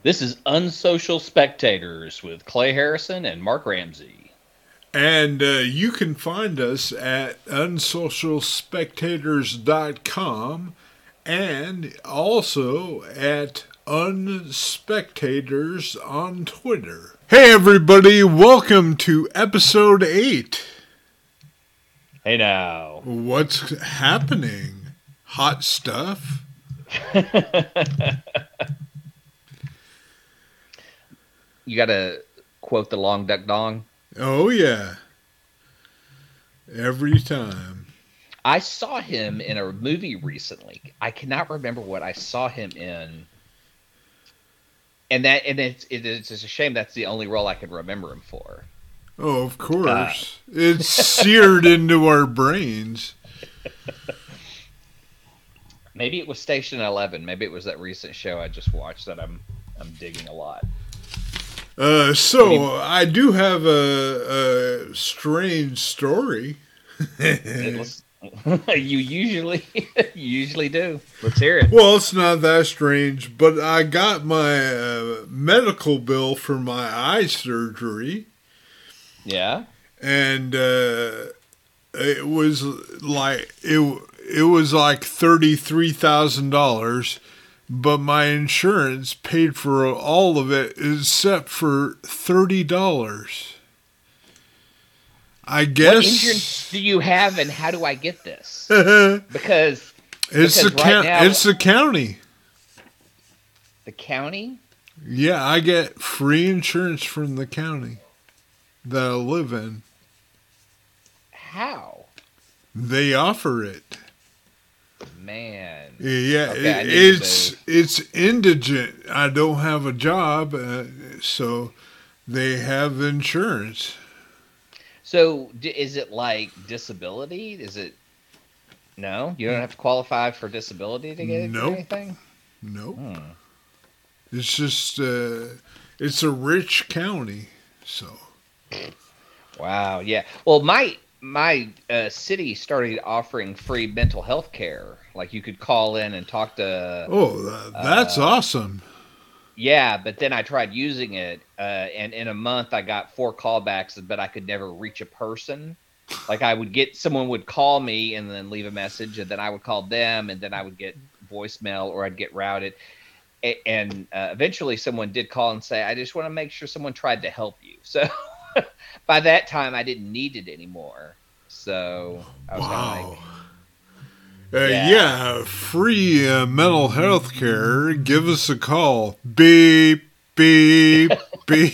This is Unsocial Spectators with Clay Harrison and Mark Ramsey. And you can find us at unsocialspectators.com and also at unspectators on Twitter. Hey everybody, welcome to episode 8. Hey now. What's happening? Hot stuff? You got to quote the Long Duck Dong? Oh yeah. Every time. I saw him in a movie recently. I cannot remember what I saw him in. And it's a shame that's the only role I can remember him for. Oh, of course. It's seared into our brains. Maybe it was Station 11. Maybe it was that recent show I just watched that I'm digging a lot. I do have a strange story. You usually do. Let's hear it. Well, it's not that strange, but I got my medical bill for my eye surgery. Yeah. And it was like $33,000. But my insurance paid for all of it except for $30. I guess. What insurance do you have, and how do I get this? Because it's the county. The county? Yeah, I get free insurance from the county that I live in. How? They offer it. Man. Yeah, okay, it's indigent. I don't have a job, so they have insurance. So is it like disability? Is it? No, you don't have to qualify for disability to get anything. Nope. It's just it's a rich county, so. Wow. Yeah. Well, my city started offering free mental health care. Like you could call in and talk to. Oh, that's awesome. Yeah, but then I tried using it, and in a month I got 4 callbacks, but I could never reach a person. Like someone would call me and then leave a message, and then I would call them, and then I would get voicemail or I'd get routed. And eventually someone did call and say, I just want to make sure someone tried to help you. So by that time I didn't need it anymore. So I was kind of like, yeah, free mental health care. Give us a call. Beep, beep, beep.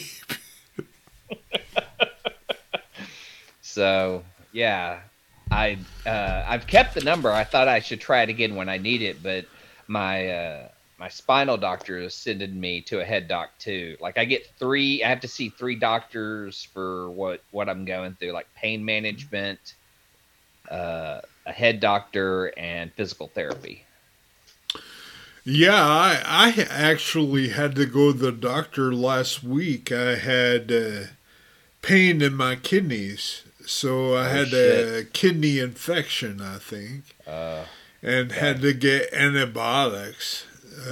So, yeah, I've kept the number. I thought I should try it again when I need it, but my spinal doctor is sending me to a head doc too. Like I have to see 3 doctors for what I'm going through, like pain management, a head doctor, and physical therapy. Yeah, I actually had to go to the doctor last week. I had pain in my kidneys, so I had a kidney infection, I think, and had to get antibiotics.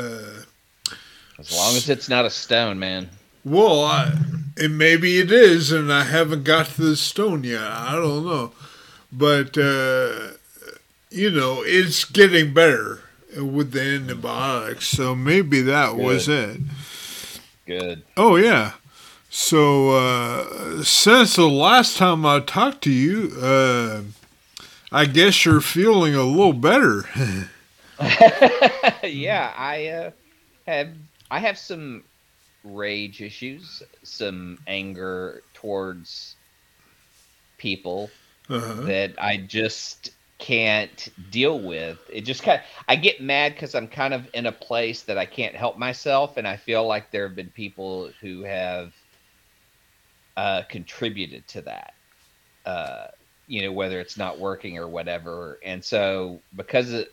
As long as it's not a stone, man. Well, and maybe it is, and I haven't got to the stone yet. I don't know. But, it's getting better with the antibiotics, so maybe that was it. Good. Oh, yeah. So, since the last time I talked to you, I guess you're feeling a little better. Yeah, I have some rage issues, some anger towards people that I just can't deal with. It just I get mad because I'm kind of in a place that I can't help myself, and I feel like there have been people who have contributed to that. Whether it's not working or whatever, and so because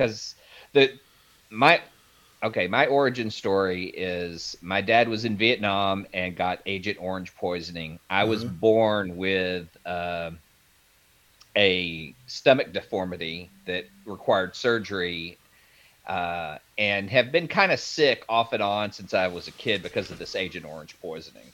my origin story is my dad was in Vietnam and got Agent Orange poisoning. I was born with a stomach deformity that required surgery, and have been kind of sick off and on since I was a kid because of this Agent Orange poisoning.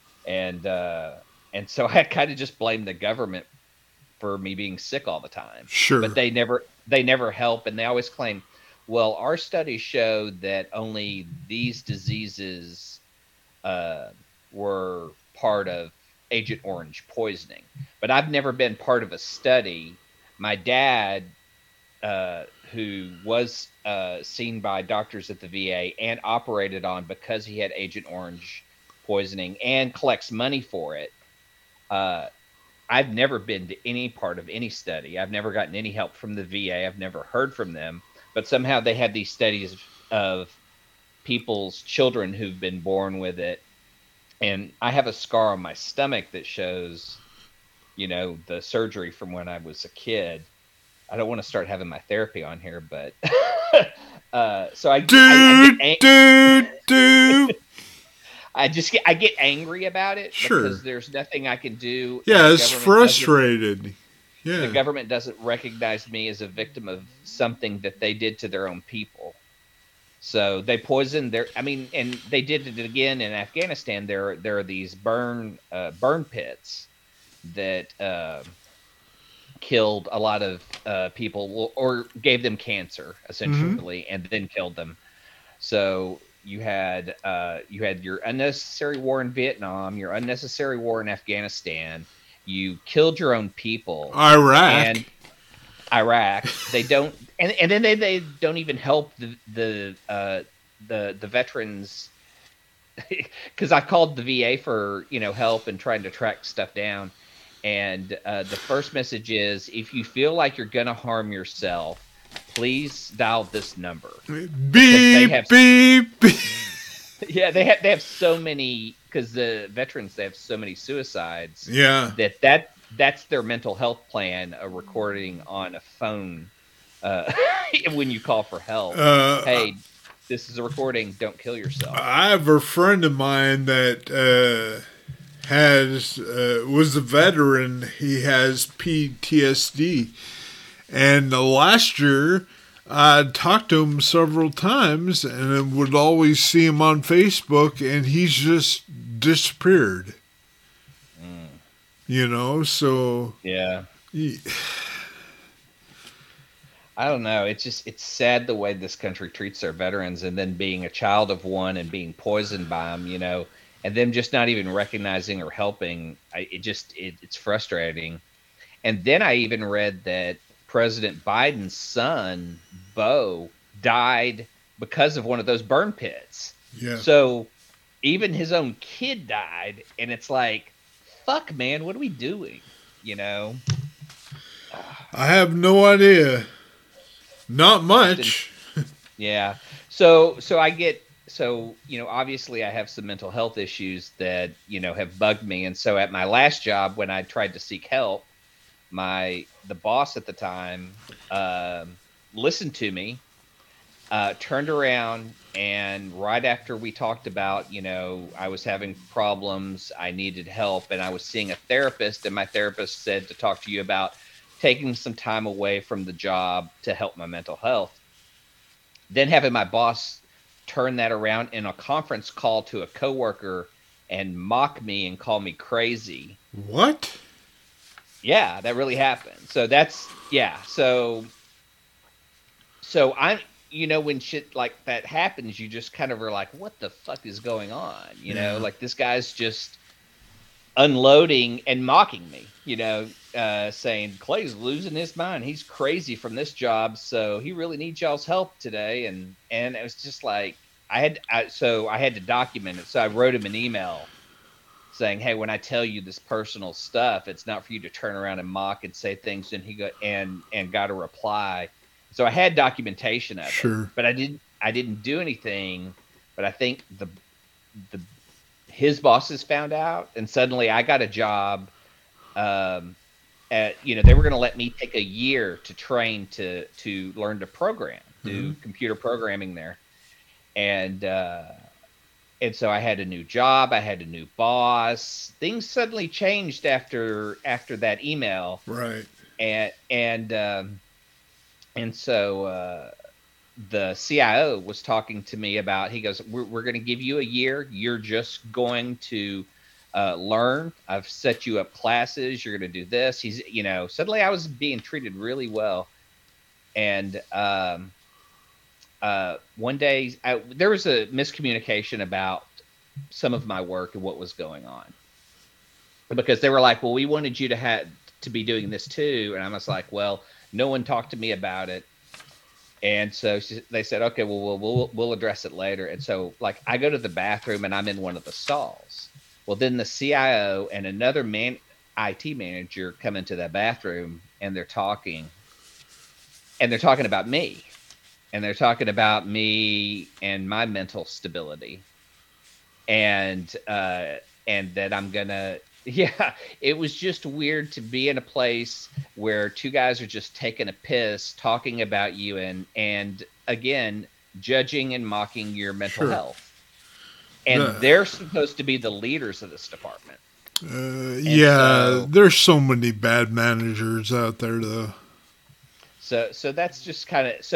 And so I kind of just blamed the government for me being sick all the time. But Sure. they never help, and they always claim, well, our studies showed that only these diseases uh, were part of Agent Orange poisoning. But I've never been part of a study. My dad, who was seen by doctors at the VA and operated on because he had Agent Orange poisoning and collects money for it. Uh, I've never been to any part of any study. I've never gotten any help from the VA. I've never heard from them. But somehow they have these studies of people's children who've been born with it. And I have a scar on my stomach that shows, the surgery from when I was a kid. I don't want to start having my therapy on here, but so Dude. I get angry about it Sure. because there's nothing I can do. Yeah, it's frustrated. Yeah. The government doesn't recognize me as a victim of something that they did to their own people. So they poisoned and they did it again in Afghanistan. There are these burn pits that killed a lot of people or gave them cancer essentially, and then killed them. So you had your unnecessary war in Vietnam, your unnecessary war in Afghanistan. You killed your own people. Iraq. They don't, and then they don't even help the veterans, because I called the VA for help and trying to track stuff down, and the first message is, if you feel like you're gonna harm yourself, please dial this number. Beep, beep, beep. Yeah, they have so many, because the veterans, they have so many suicides. Yeah, that's their mental health plan, a recording on a phone when you call for help. Hey, this is a recording. Don't kill yourself. I have a friend of mine that was a veteran. He has PTSD, and last year I talked to him several times, and I would always see him on Facebook, and he's just disappeared. So yeah. I don't know. It's sad the way this country treats their veterans, and then being a child of one and being poisoned by them, and them just not even recognizing or helping. It's frustrating. And then I even read that President Biden's son, Beau, died because of one of those burn pits. Yeah. So even his own kid died, and it's like, fuck, man, what are we doing? I have no idea. Not much. Yeah. So obviously I have some mental health issues that, have bugged me. And so at my last job, when I tried to seek help, the boss at the time listened to me, turned around, and right after we talked about, I was having problems, I needed help, and I was seeing a therapist, and my therapist said to talk to you about taking some time away from the job to help my mental health. Then having my boss turn that around in a conference call to a coworker and mock me and call me crazy. What? Yeah, that really happened. So so I'm, when shit like that happens, you just kind of are like, what the fuck is going on? Like, this guy's just unloading and mocking me, saying Clay's losing his mind. He's crazy from this job, so he really needs y'all's help today. And it was just like, I had to document it. So I wrote him an email saying, hey, when I tell you this personal stuff, it's not for you to turn around and mock and say things. And he got a reply. So I had documentation of it, but I didn't do anything. But I think his bosses found out, and suddenly I got a job. They were going to let me take a year to train to learn to program, do computer programming there, and so I had a new job, I had a new boss. Things suddenly changed after that email, right? And so the CIO was talking to me about, he goes, we're going to give you a year. You're just going to learn. I've set you up classes. You're going to do this. He's, suddenly I was being treated really well. And one day there was a miscommunication about some of my work and what was going on, because they were like, well, we wanted you to be doing this too. And I was like, well, no one talked to me about it. And so they said, okay, well, we'll address it later. And so, like, I go to the bathroom and I'm in one of the stalls. Well, then the CIO and another IT manager come into that bathroom, and they're talking about me, and they're talking about me and my mental stability, and that I'm gonna. Yeah, it was just weird to be in a place where two guys are just taking a piss, talking about you, and again, judging and mocking your mental health. And they're supposed to be the leaders of this department. There's so many bad managers out there, though. So that's just kind of,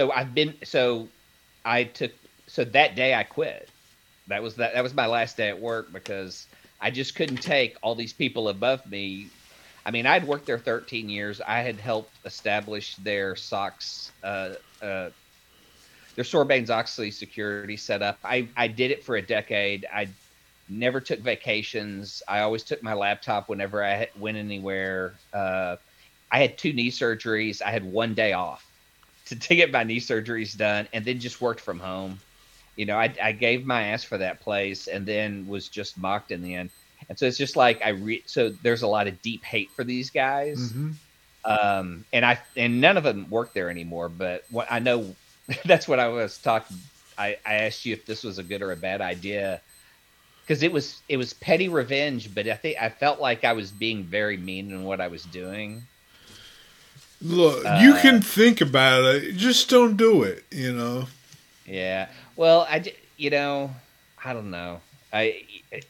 that day I quit. That was my last day at work, because I just couldn't take all these people above me. I mean, I'd worked there 13 years. I had helped establish their SOX, their Sarbanes-Oxley security setup. I did it for a decade. I never took vacations. I always took my laptop whenever I went anywhere. I had 2 knee surgeries. I had 1 day off to get my knee surgeries done, and then just worked from home. I gave my ass for that place, and then was just mocked in the end. And so it's just like so there's a lot of deep hate for these guys. Mm-hmm. And none of them work there anymore. But what I know, that's what I was talking. I asked you if this was a good or a bad idea, because it was petty revenge. But I felt like I was being very mean in what I was doing. Look, you can think about it, just don't do it. Yeah. Well, I don't know. I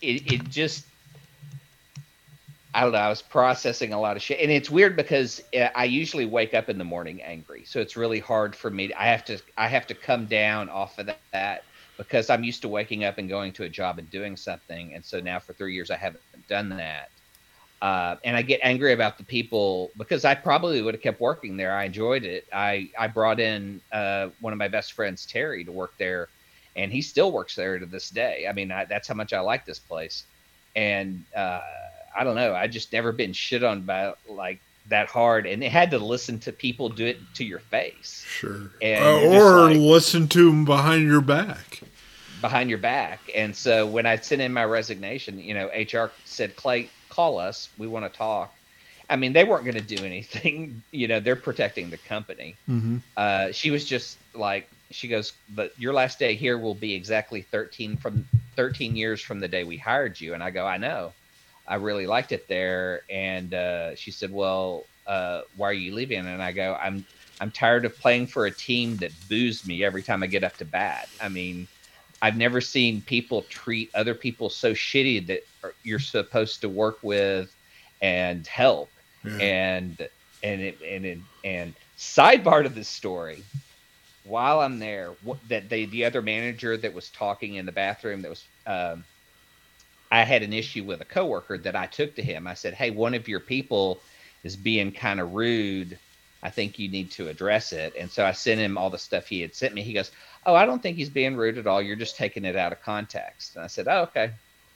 don't know. I was processing a lot of shit, and it's weird because I usually wake up in the morning angry, so it's really hard for me. I have to come down off of that, because I'm used to waking up and going to a job and doing something, and so now for 3 years I haven't done that. And I get angry about the people, because I probably would have kept working there. I enjoyed it. I brought in one of my best friends, Terry, to work there, and he still works there to this day. I mean, that's how much I like this place. And I don't know. I just never been shit on by like that hard, and they had to listen to people do it to your face. Sure. And or listen to them behind your back. Behind your back. And so when I sent in my resignation, HR said, Clay, call us. We want to talk. I mean, they weren't going to do anything. They're protecting the company. Mm-hmm. She was just like, she goes, but your last day here will be exactly 13 years from the day we hired you. And I go, I know. I really liked it there. And she said, well, why are you leaving? And I go, I'm tired of playing for a team that boos me every time I get up to bat. I mean, I've never seen people treat other people so shitty that you're supposed to work with and help. Yeah. And sidebar to this story, while I'm there, that the other manager that was talking in the bathroom, that was I had an issue with a coworker that I took to him. I said, hey, one of your people is being kind of rude. I think you need to address it. And so I sent him all the stuff he had sent me. He goes, oh, I don't think he's being rude at all. You're just taking it out of context. And I said, oh, okay.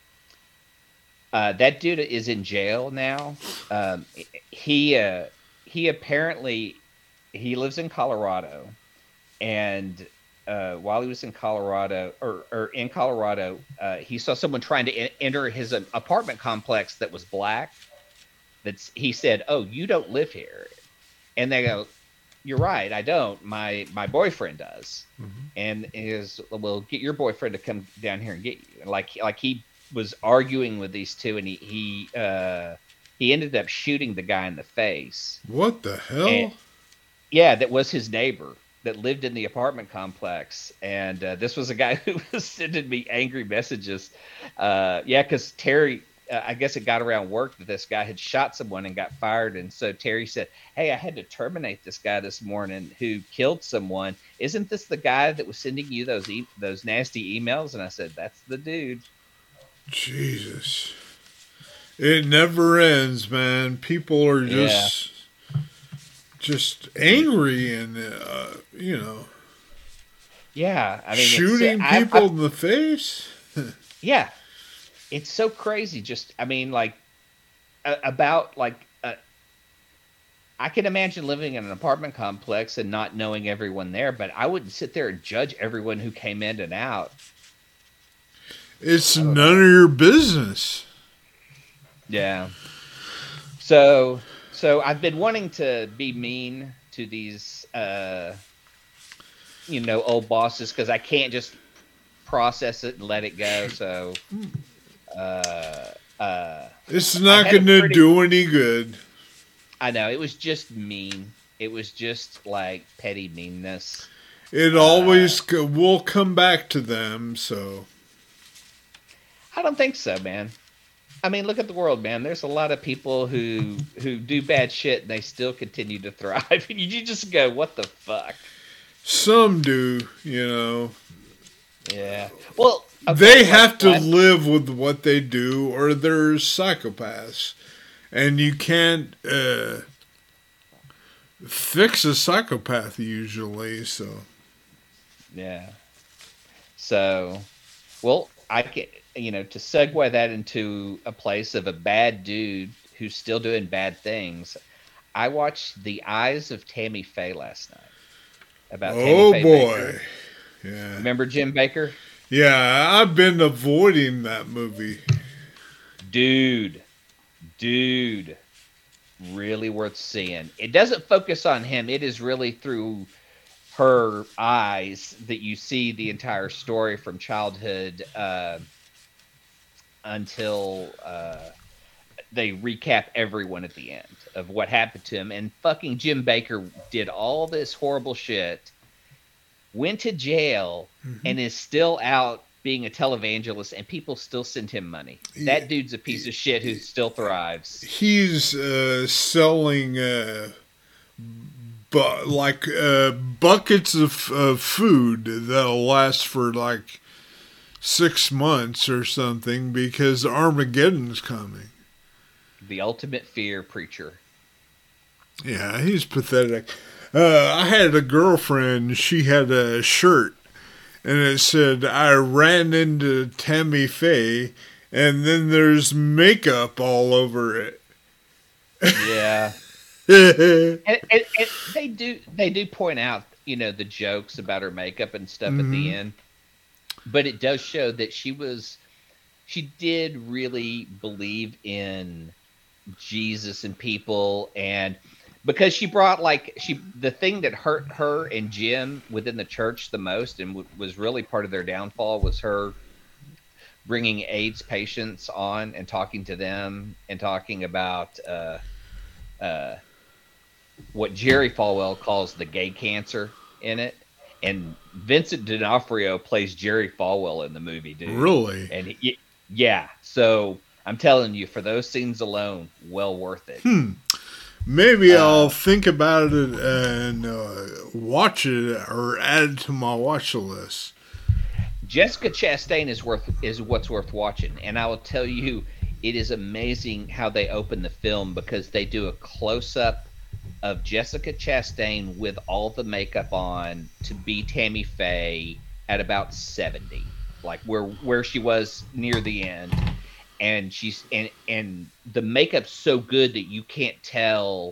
That dude is in jail now. He apparently, he lives in Colorado, and while he was in Colorado, or in Colorado, he saw someone trying to enter his apartment complex that was black. He said, oh, you don't live here. And they go, you're right, I don't. My boyfriend does. Mm-hmm. And he goes, well, get your boyfriend to come down here and get you. And like he was arguing with these two, and he ended up shooting the guy in the face. What the hell? And, yeah, that was his neighbor that lived in the apartment complex. And this was a guy who was sending me angry messages. Because Terry I guess it got around work that this guy had shot someone and got fired. And so Terry said, "Hey, I had to terminate this guy this morning who killed someone. Isn't this the guy that was sending you those nasty emails?" And I said, "That's the dude." Jesus. It never ends, man. People are just angry and, Yeah. I mean, shooting people in the face. Yeah. It's so crazy. Just, I mean, like, about, like, I can imagine living in an apartment complex and not knowing everyone there, but I wouldn't sit there and judge everyone who came in and out. It's none of your business. Yeah. So I've been wanting to be mean to these, old bosses because I can't just process it and let it go. So, it's not going to do any good. I know, it was just mean. It was just like petty meanness. It always will come back to them. So, I don't think so, man. I mean, look at the world, man. There's a lot of people who do bad shit and they still continue to thrive. And you just go, what the fuck? Some do, you know. Yeah. Well, okay, they have to live with what they do, or they're psychopaths. And you can't fix a psychopath usually, so. Yeah. So, well, I can, to segue that into a place of a bad dude who's still doing bad things. I watched The Eyes of Tammy Faye last night. About Tammy Faye Baker. Yeah. Remember Jim Baker? Yeah, I've been avoiding that movie. Dude, really worth seeing. It doesn't focus on him. It is really through her eyes that you see the entire story from childhood until they recap everyone at the end of what happened to him. And fucking Jim Baker did all this horrible shit, went to jail, and is still out being a televangelist, and people still send him money. That dude's a piece of shit who still thrives. He's selling buckets of food that'll last for like 6 months or something because Armageddon's coming. The ultimate fear preacher. Yeah, he's pathetic. I had a girlfriend, she had a shirt, and it said, "I ran into Tammy Faye," and then there's makeup all over it. Yeah. and they do point out, the jokes about her makeup and stuff at the end. But it does show that she did really believe in Jesus and people, and because she brought the thing that hurt her and Jim within the church the most and was really part of their downfall was her bringing AIDS patients on and talking to them and talking about what Jerry Falwell calls the gay cancer in it. And Vincent D'Onofrio plays Jerry Falwell in the movie, dude. Really? And yeah, so I'm telling you, for those scenes alone, well worth it. Maybe I'll think about it and watch it or add it to my watch list. Jessica Chastain is what's worth watching, and I will tell you, it is amazing how they open the film because they do a close up of Jessica Chastain with all the makeup on to be Tammy Faye at about 70, like where she was near the end, and she's and the makeup's so good that you can't tell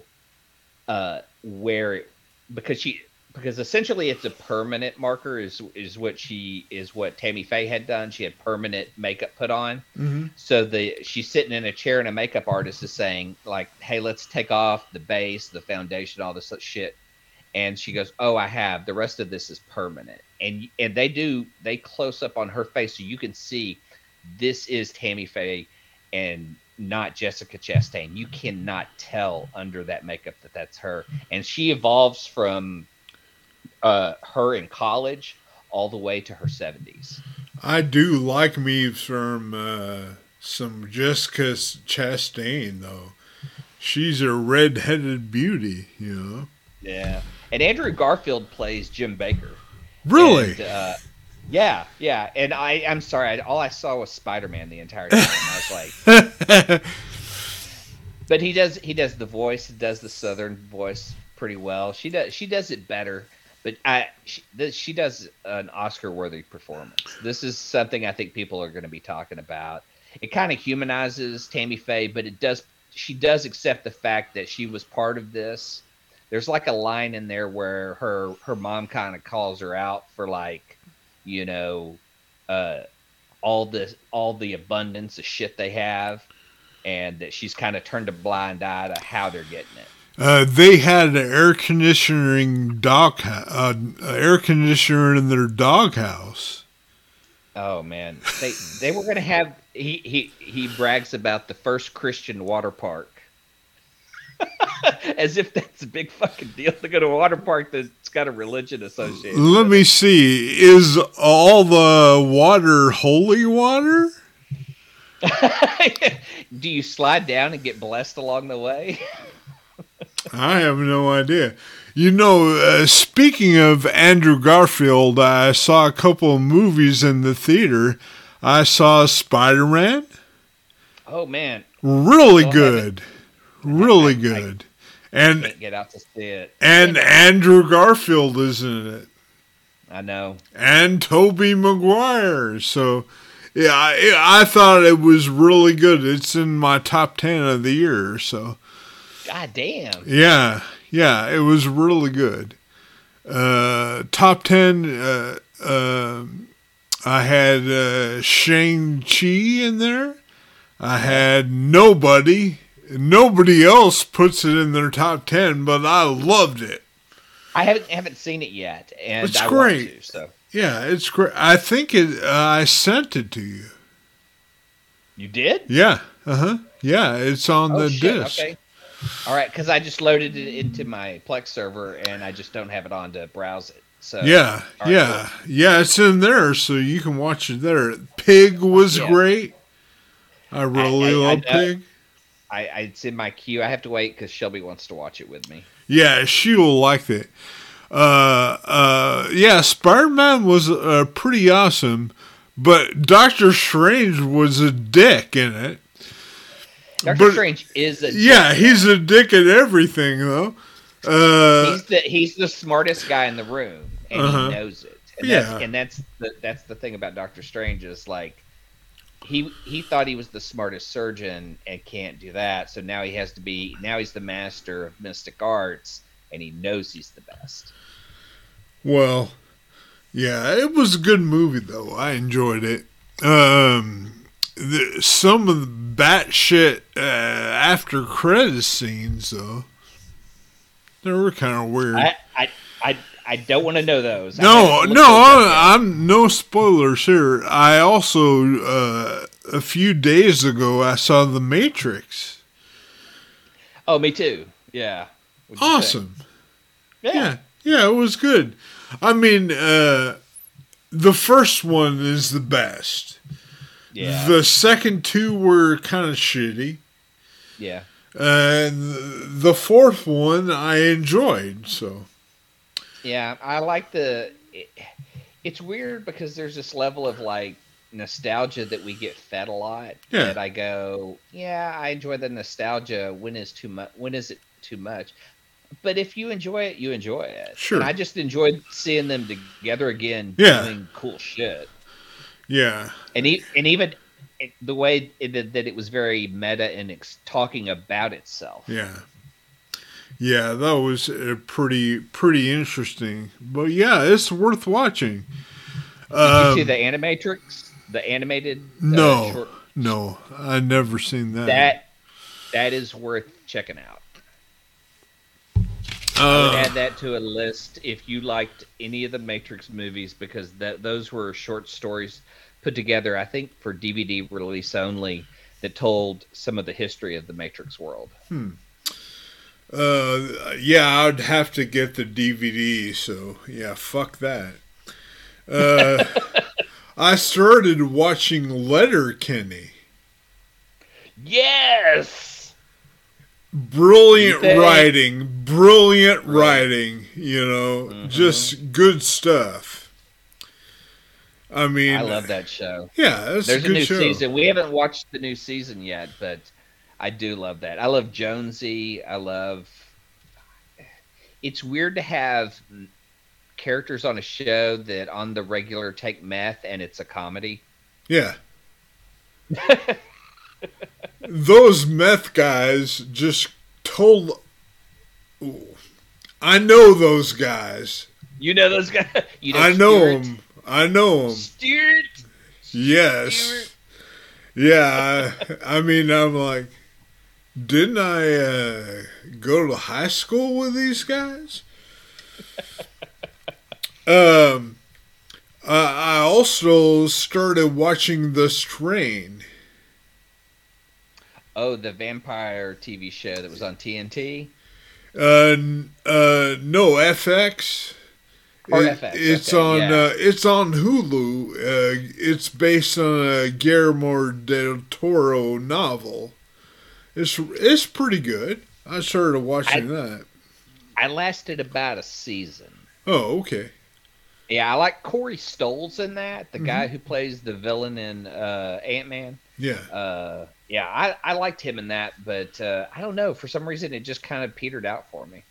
because essentially it's a permanent marker is what Tammy Faye had done. She had permanent makeup put on. So she's sitting in a chair and a makeup artist is saying like, "Hey, let's take off the base, the foundation, all this shit." And she goes, "Oh, I have. The rest of this is permanent." And they close up on her face so you can see this is Tammy Faye and not Jessica Chastain. You cannot tell under that makeup that that's her. And she evolves from her in college all the way to her 70s. I do like me from some Jessica Chastain, though. She's a red-headed beauty, you know. Yeah. And Andrew Garfield plays Jim Baker. Really? And, yeah. And I'm sorry, all I saw was Spider-Man the entire time. I was like, but he does the voice, he does the Southern voice pretty well. She does it better, but she does an Oscar-worthy performance. This is something I think people are going to be talking about. It kind of humanizes Tammy Faye, but she does accept the fact that she was part of this. There's like a line in there where her mom kind of calls her out for like, you know, all the abundance of shit they have, and that she's kind of turned a blind eye to how they're getting it. They had an air conditioner in their doghouse. Oh man, they were gonna have. He brags about the first Christian water park, as if that's a big fucking deal to go to a water park that's got a religion associated. Let me see. Is all the water holy water? Do you slide down and get blessed along the way? I have no idea. You know, speaking of Andrew Garfield, I saw a couple of movies in the theater. I saw Spider-Man. Oh, man. Really good. Really good. And can't get out to see it. And Andrew Garfield is in it. I know. And Tobey Maguire. So, yeah, I thought it was really good. It's in my top 10 of the year, so. God damn. Yeah, it was really good. Top 10, I had Shang-Chi in there. I had Nobody. Nobody else puts it in their top 10, but I loved it. I haven't seen it yet, and it's I great. Want to, so. Yeah, it's great. I think I sent it to you. You did? Yeah. Yeah, it's on the disc. Okay. All right, because I just loaded it into my Plex server, and I just don't have it on to browse it. So yeah, right, cool. Yeah, it's in there, so you can watch it there. Pig was great. I really love Pig. It's in my queue. I have to wait because Shelby wants to watch it with me. Yeah, she will like it. Yeah, Spider-Man was pretty awesome, but Doctor Strange was a dick in it. Doctor Strange is a dick. Yeah, he's a dick at everything, though. He's the smartest guy in the room, and he knows it. And that's the thing about Doctor Strange is like he thought he was the smartest surgeon and can't do that. So now he's the master of mystic arts, and he knows he's the best. Well, yeah, it was a good movie though. I enjoyed it. Some of the batshit after credits scenes, though, they were kind of weird. I don't want to know those. I'm no spoilers here. I also a few days ago I saw The Matrix. Oh, me too. Yeah. Awesome. Yeah, it was good. I mean, the first one is the best. Yeah. The second two were kind of shitty. Yeah. And the fourth one I enjoyed, so. Yeah, I like it's weird because there's this level of like nostalgia that we get fed a lot. Yeah. That I go, yeah, I enjoy the nostalgia. When is it too much? But if you enjoy it, you enjoy it. Sure. And I just enjoyed seeing them together again, doing cool shit. Yeah. And even the way that it was very meta and talking about itself. Yeah. Yeah, that was pretty interesting. But yeah, it's worth watching. Did you see the Animatrix? The animated short? No, I've never seen that. That is worth checking out. I would add that to a list if you liked any of the Matrix movies, because those were short stories put together, I think, for DVD release only, that told some of the history of the Matrix world. Yeah, I'd have to get the DVD, so yeah, fuck that. I started watching Letterkenny. Yes. Brilliant Right. writing, just good stuff. I I mean, love that show. yeah, that's a There's a good new show. season. We haven't watched the new season yet, but I do love that. I love Jonesy. I love. It's weird to have characters on a show that on the regular take meth and it's a comedy. Yeah. Those meth guys just told. I know those guys. You know those guys. You know I know Stuart. them. I know them. Stuart. Yes. Yeah. I mean, I'm like, didn't I go to high school with these guys? I also started watching The Strain. Oh, the vampire TV show that was on TNT No, FX. or FX. It's Okay, on. yeah. It's on Hulu. It's based on a Guillermo del Toro novel. It's pretty good. I started watching that. I lasted about a season. Oh, okay. Yeah, I like Corey Stoll's in that, the Mm-hmm. guy who plays the villain in Ant-Man. Yeah. Yeah, I liked him in that, but I don't know. For some reason, it just kind of petered out for me.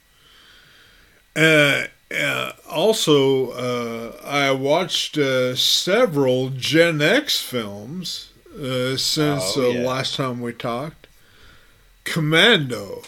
Also, I watched several Gen X films since Oh, the yeah. last time we talked. Commando.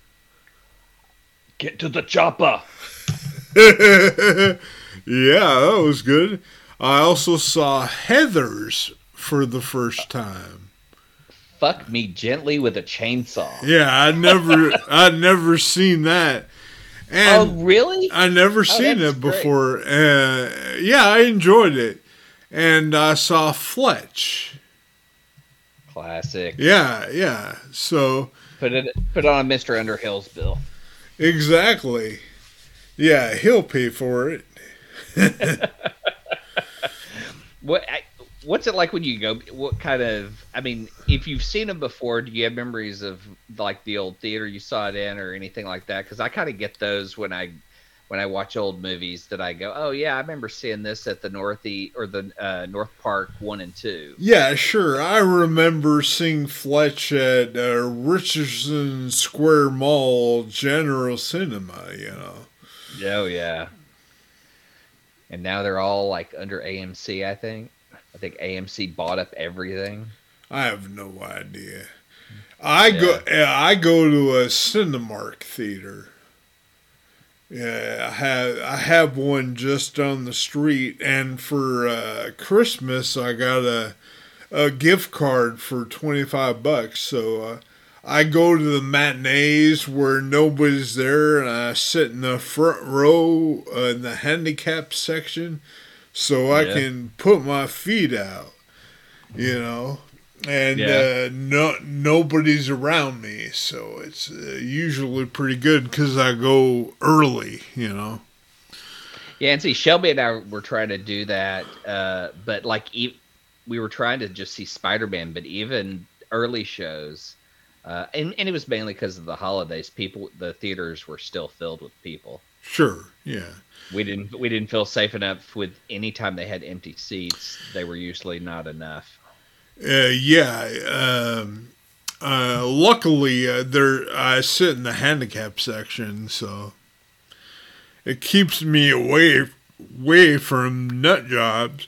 Get to the chopper. Yeah, that was good. I also saw Heathers for the first time. Fuck me gently with a chainsaw. Yeah, I'd never seen that, Oh, and really? I never seen that's it great. before. Yeah, I enjoyed it, and I saw Fletch. Classic. Yeah. So Put it on Mr. Underhill's bill. exactly. Yeah, he'll pay for it. What's it like when you go? What kind of? I mean, if you've seen them before, do you have memories of like the old theater you saw it in, or anything like that? Because I kind of get those when I watch old movies. That I go, oh yeah, I remember seeing this at the North Park 1 and 2. Yeah, sure. I remember seeing Fletch at Richardson Square Mall General Cinema. Oh yeah. And now they're all like under AMC. I think AMC bought up everything. I have no idea. Yeah. I go to a Cinemark theater. Yeah, I have one just down the street, and for Christmas I got a gift card for $25. So I go to the matinees where nobody's there, and I sit in the front row in the handicap section, so I Yeah. can put my feet out. And Yeah. nobody's around me, so it's usually pretty good because I go early. Yeah, and see, Shelby and I were trying to do that, but like we were trying to just see Spider-Man, but even early shows, and it was mainly because of the holidays. The theaters were still filled with people. Sure, yeah. We didn't feel safe enough with any time they had empty seats. They were usually not enough. Yeah. Luckily, I sit in the handicap section, so it keeps me away from nut jobs.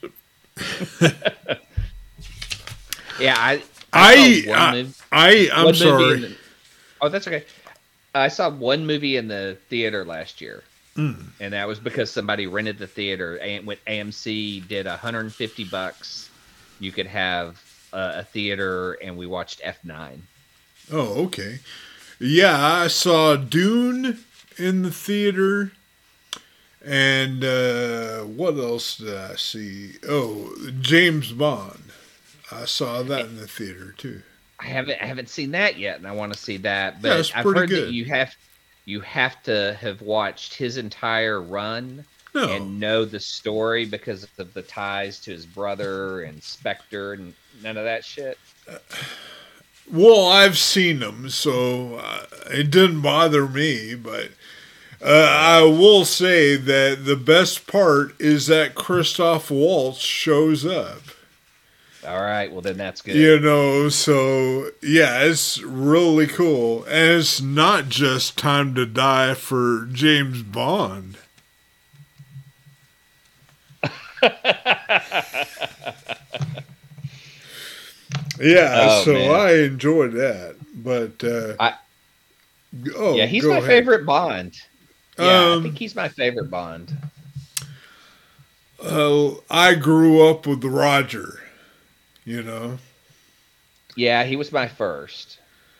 Yeah, I saw one I movie. I'm One movie sorry. oh, that's okay. I saw one movie in the theater last year, Mm. and that was because somebody rented the theater. And when AMC did $150, you could have a theater, and we watched F9. Oh, okay. Yeah, I saw Dune in the theater. And what else did I see? Oh, James Bond. I saw that in the theater too. I haven't seen that yet, and I want to see that. Yeah, But it's I've pretty heard that good. you have to have watched his entire run No, and know the story because of the ties to his brother and Spectre and none of that shit. Well, I've seen them, so it didn't bother me. But I will say that the best part is that Christoph Waltz shows up. All right, well then that's good. You know, so yeah, it's really cool. And it's not just Time to Die for James Bond. Yeah, so man. I enjoyed that. But yeah, he's my favorite Bond. Yeah, I think he's my favorite Bond. I grew up with Roger, you know. Yeah, he was my first.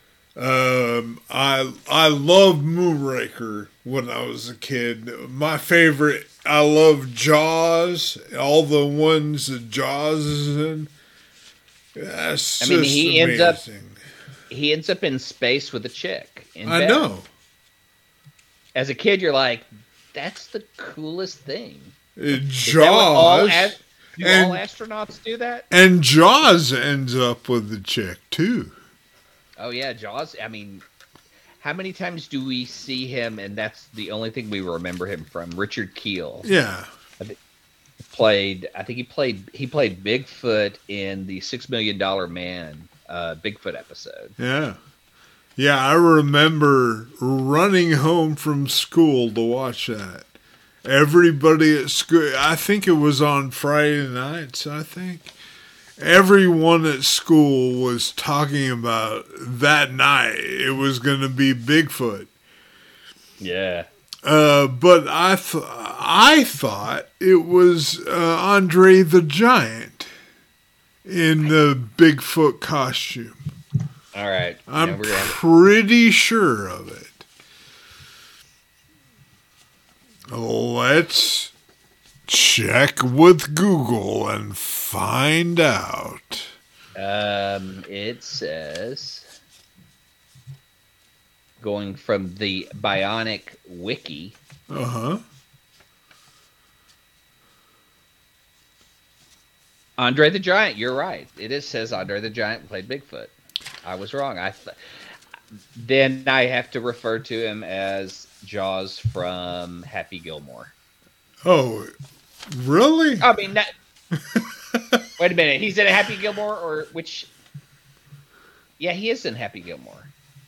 I loved Moonraker when I was a kid. My favorite, I love Jaws, all the ones that Jaws is in. That's just amazing. He ends up in space with a chick. I know. As a kid, you're like, that's the coolest thing. Jaws. Do all astronauts do that? And Jaws ends up with the chick, too. Oh, yeah, Jaws. I mean, how many times do we see him, and that's the only thing we remember him from? Richard Kiel. Yeah. He played Bigfoot in the $6 Million Man Bigfoot episode. Yeah. Yeah, I remember running home from school to watch that. Everybody at school, I think it was on Friday nights, I think. Everyone at school was talking about that night. It was going to be Bigfoot. Yeah. But I thought it was Andre the Giant in the Bigfoot costume. All right. I'm pretty sure of it. Let's check with Google and find out. It says, going from the Bionic Wiki. Uh-huh. Andre the Giant, you're right. It says Andre the Giant played Bigfoot. I was wrong. Then I have to refer to him as Jaws from Happy Gilmore. Oh, really? I mean, wait a minute. He's in a Happy Gilmore, or which? Yeah, he is in Happy Gilmore.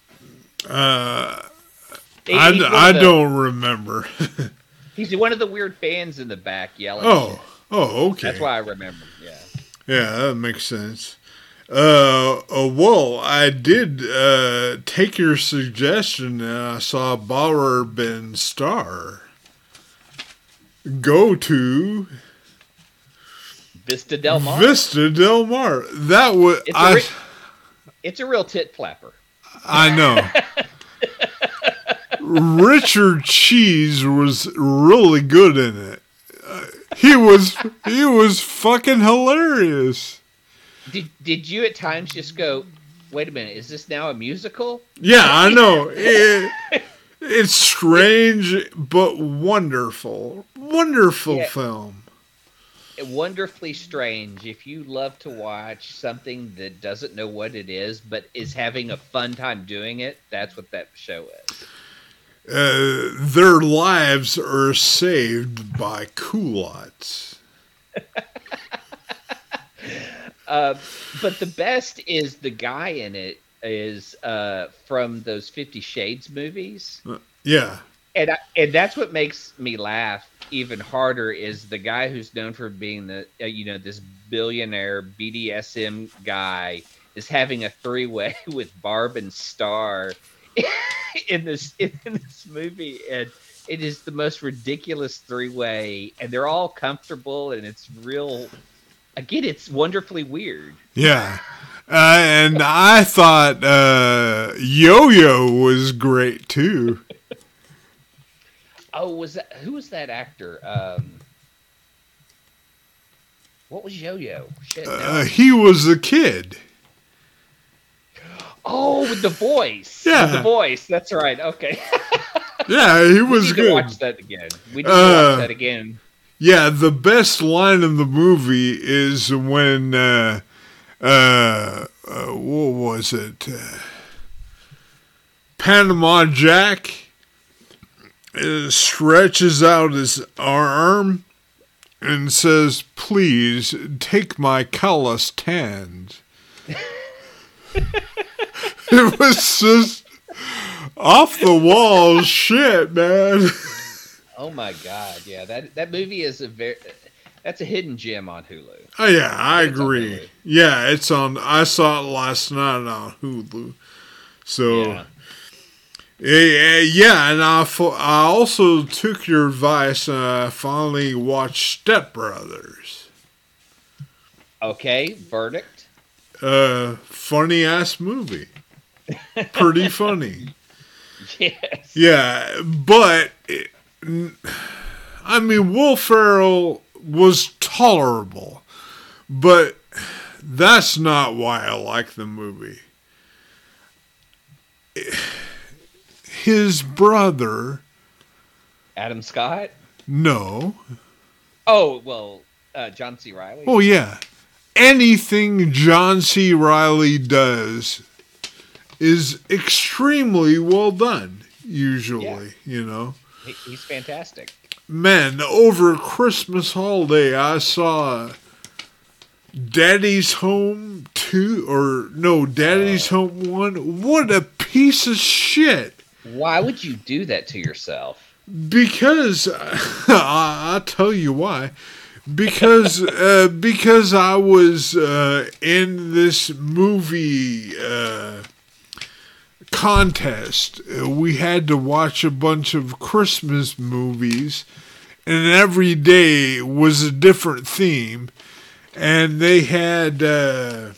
I don't remember. He's one of the weird fans in the back yelling. Oh, okay. That's why I remember. Yeah. Yeah, that makes sense. Well, I did take your suggestion, and I saw Bauer Ben Starr go to Vista Del Mar. Vista Del Mar. That was it's a real tit flapper. I know. Richard Cheese was really good in it. He was fucking hilarious. Did you at times just go, wait a minute, is this now a musical? Yeah, I know. It's strange, but wonderful. Wonderful film. Wonderfully strange. If you love to watch something that doesn't know what it is, but is having a fun time doing it, that's what that show is. Their lives are saved by culottes. But the best is the guy in it is from those 50 Shades movies. Yeah. And that's what makes me laugh even harder is the guy who's known for being the this billionaire BDSM guy is having a three-way with Barb and Star in this movie, and it is the most ridiculous three-way, and they're all comfortable, and it's real. Again, it's wonderfully weird. Yeah. And I thought Yo-Yo was great, too. Oh, who was that actor? What was Yo-Yo? Shit, he was a kid. Oh, with the voice. Yeah. With the voice. That's right. Okay. Yeah, he was good. We need to watch that again. We need to watch that again. Yeah, the best line in the movie is when what was it? Panama Jack stretches out his arm and says, "Please take my calloused hand." It was just off the wall shit, man. Oh my God! Yeah, that movie is that's a hidden gem on Hulu. Oh yeah, I agree. Yeah, it's on. I saw it last night on Hulu. So yeah, and I also took your advice and I finally watched Step Brothers. Okay, verdict. Funny ass movie. Pretty funny. Yes. Yeah, but I mean, Will Ferrell was tolerable, but that's not why I like the movie. His brother, Adam Scott. no. Oh well, John C. Reilly. Oh yeah, anything John C. Reilly does is extremely well done. Usually, you know. He's fantastic. Man, over Christmas holiday, I saw Daddy's Home 2, or no, Daddy's Home 1. What a piece of shit. Why would you do that to yourself? Because, I'll tell you why. Because I was in this movie contest. We had to watch a bunch of Christmas movies, and every day was a different theme. And they had there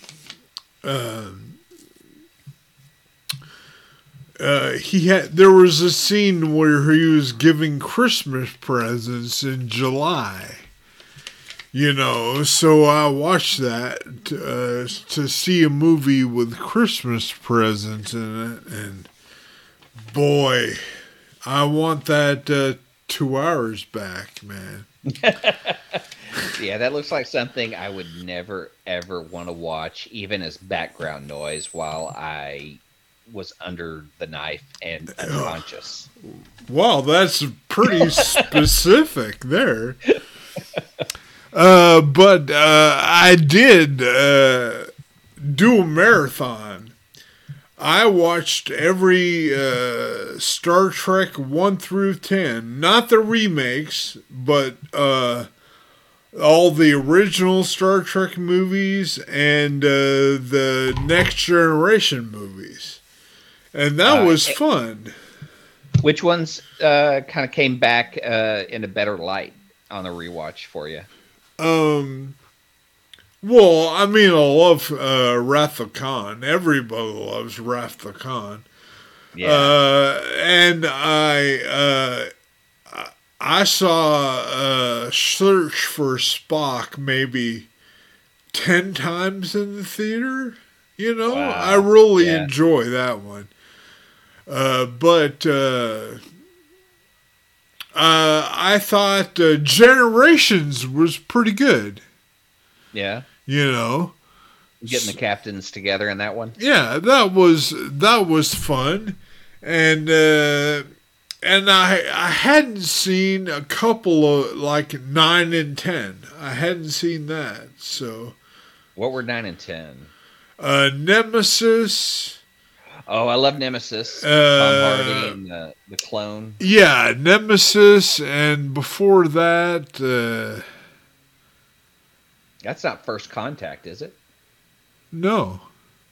was a scene where he was giving Christmas presents in July. You know, so I watched that to see a movie with Christmas presents in it, and boy, I want that 2 hours back, man. Yeah, that looks like something I would never, ever want to watch, even as background noise while I was under the knife and unconscious. Wow, that's pretty specific there. But I did do a marathon. I watched every Star Trek 1 through 10. Not the remakes, but all the original Star Trek movies and the Next Generation movies. And that was fun. Which ones kind of came back in a better light on the rewatch for you? Well, I mean, I love Wrath of Khan. Everybody loves Wrath of Khan. Yeah. And I saw Search for Spock maybe 10 times in the theater. You know, Wow. I really enjoy that one. But I thought Generations was pretty good. Yeah. You know, Getting the captains together in that one. yeah, that was fun, and I hadn't seen a couple of like 9 and 10. I hadn't seen that. So, What were 9 and 10? Nemesis. Oh, I love Nemesis. Tom Hardy and the clone. Yeah, Nemesis, and before that, That's not First Contact, is it? no.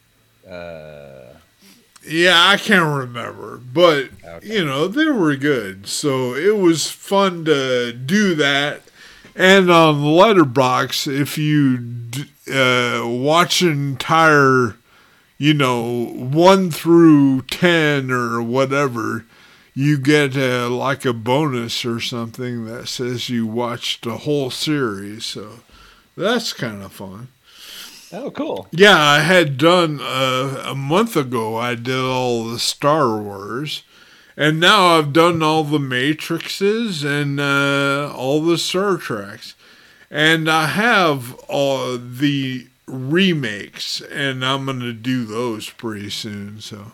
Yeah, I can't remember, but you know, they were good. So it was fun to do that. And on Letterboxd, if you watch an entire, you know, 1 through 10 or whatever, you get like a bonus or something that says you watched the whole series. So that's kind of fun. Oh, cool. Yeah, I had done a month ago, I did all the Star Wars. And now I've done all the Matrixes and all the Star Treks. And I have the remakes, and I'm going to do those pretty soon. So,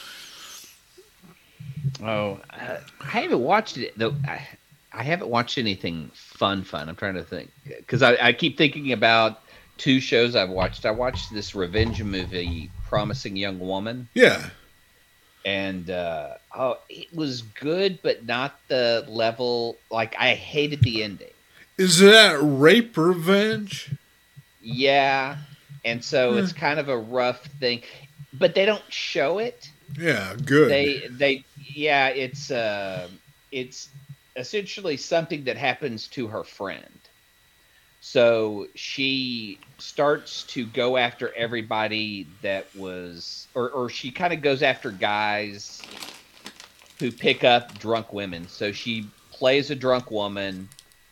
I haven't watched it though. I haven't watched anything fun. I'm trying to think because I keep thinking about two shows I've watched. I watched this revenge movie, Promising Young Woman. yeah. And it was good, but not the level. Like I hated the ending. Is that Rape Revenge? Yeah, and so it's kind of a rough thing, but they don't show it. Yeah, good. Yeah, it's essentially something that happens to her friend. So she starts to go after everybody that was, or she kind of goes after guys who pick up drunk women. So she plays a drunk woman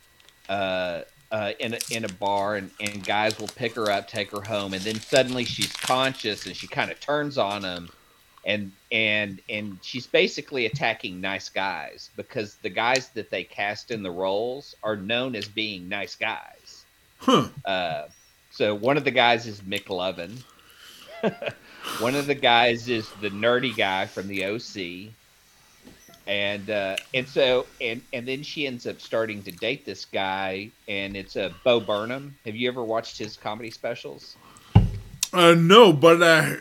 in a bar, and guys will pick her up, take her home, and then suddenly she's conscious and she kind of turns on them, and she's basically attacking nice guys because the guys that they cast in the roles are known as being nice guys. So one of the guys is Mick Lovin. One of the guys is the nerdy guy from the OC. And then she ends up starting to date this guy, and it's Bo Burnham. Have you ever watched his comedy specials? No, but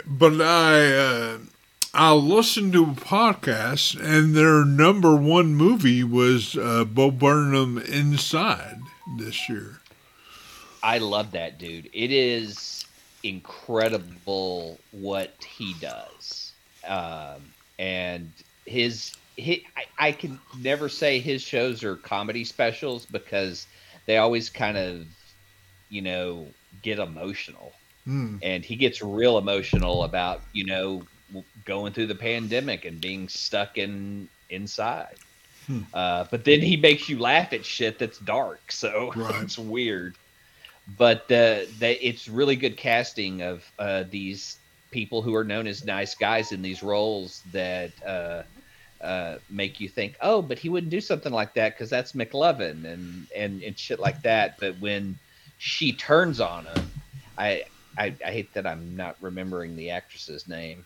I listened to a podcast, and their number one movie was Bo Burnham Inside this year. I love that dude. It is incredible what he does, and I can never say his shows are comedy specials because they always kind of, get emotional. And he gets real emotional about, going through the pandemic and being stuck inside. But then he makes you laugh at shit that's dark. So right. It's weird. But it's really good casting of these people who are known as nice guys in these roles that make you think, oh, but he wouldn't do something like that because that's McLovin and shit like that. But when she turns on him, I hate that I'm not remembering the actress's name.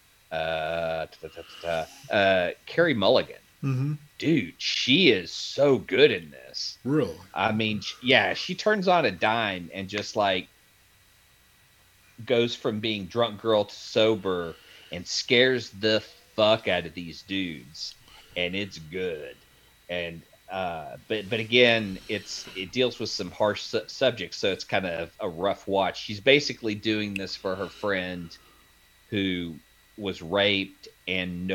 Carey Mulligan. Mm-hmm. Dude, she is so good in this. Really? I mean, yeah, she turns on a dime and just like goes from being drunk girl to sober and scares the fuck out of these dudes, and it's good. And but again, it deals with some harsh subjects, so it's kind of a rough watch. She's basically doing this for her friend who was raped, and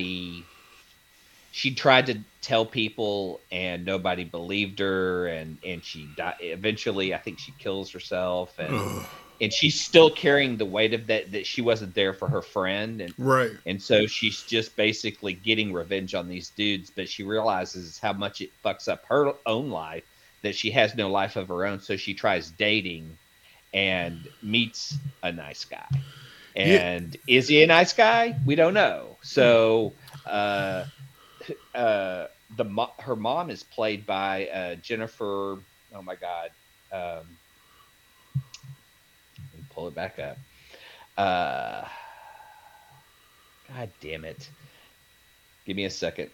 she tried to tell people and nobody believed her, and she died. Eventually I think she kills herself, and she's still carrying the weight of that she wasn't there for her friend, and right. And so she's just basically getting revenge on these dudes, but she realizes how much it fucks up her own life, that she has no life of her own. So she tries dating and meets a nice guy. And is he a nice guy? We don't know. So her mom is played by Jennifer. Oh my God. Let me pull it back up. God damn it. Give me a second.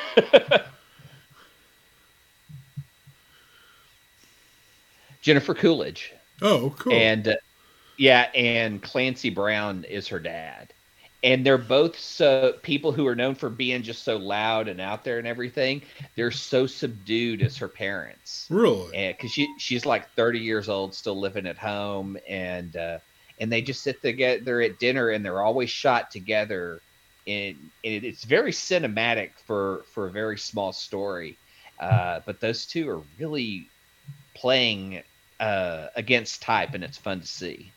Jennifer Coolidge. Oh, cool. And and Clancy Brown is her dad. And they're both people who are known for being just so loud and out there and everything. They're so subdued as her parents. Really? Because she's like 30 years old, still living at home, and they just sit together at dinner, and they're always shot together. And it's very cinematic for a very small story. But those two are really playing against type, and it's fun to see.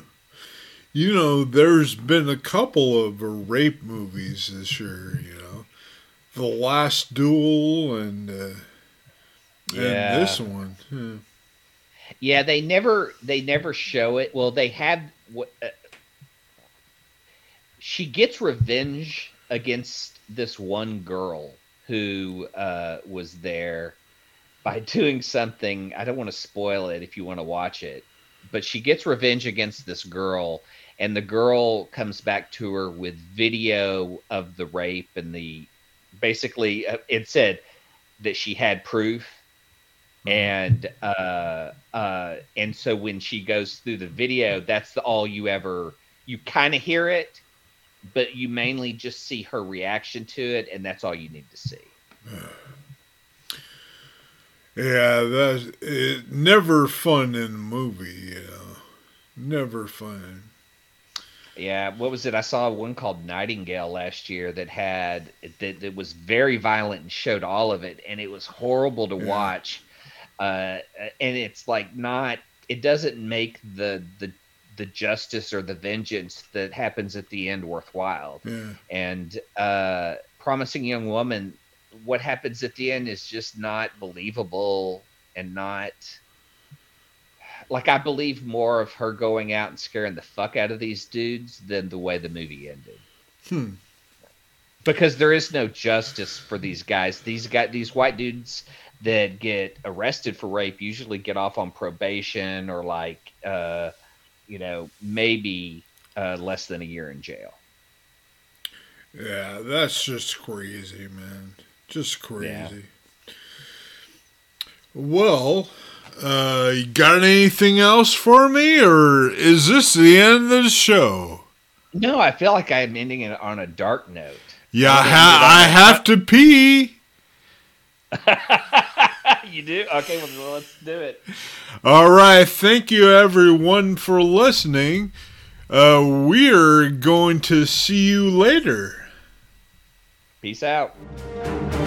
There's been a couple of rape movies this year, The Last Duel and this one. Yeah, they never show it. Well, they have she gets revenge against this one girl who was there by doing something. I don't want to spoil it if you want to watch it, but she gets revenge against this girl, and the girl comes back to her with video of the rape, and basically it said that she had proof, and so when she goes through the video, that's all you kind of hear it, but you mainly just see her reaction to it, and that's all you need to see. Yeah, that's never fun in a movie, Never fun. Yeah, what was it? I saw one called Nightingale last year that was very violent and showed all of it, and it was horrible to watch. And it's like it doesn't make the justice or the vengeance that happens at the end worthwhile. Yeah. And Promising Young Woman, what happens at the end is just not believable, and not like, I believe more of her going out and scaring the fuck out of these dudes than the way the movie ended. Because there is no justice for these guys. These white dudes that get arrested for rape usually get off on probation, or maybe less than a year in jail. Yeah, that's just crazy, man. Just crazy. Yeah. Well, you got anything else for me, or is this the end of the show? No, I feel like I'm ending it on a dark note. Yeah, I have to pee. You do? Okay, well, let's do it. All right. Thank you, everyone, for listening. We're going to see you later. Peace out.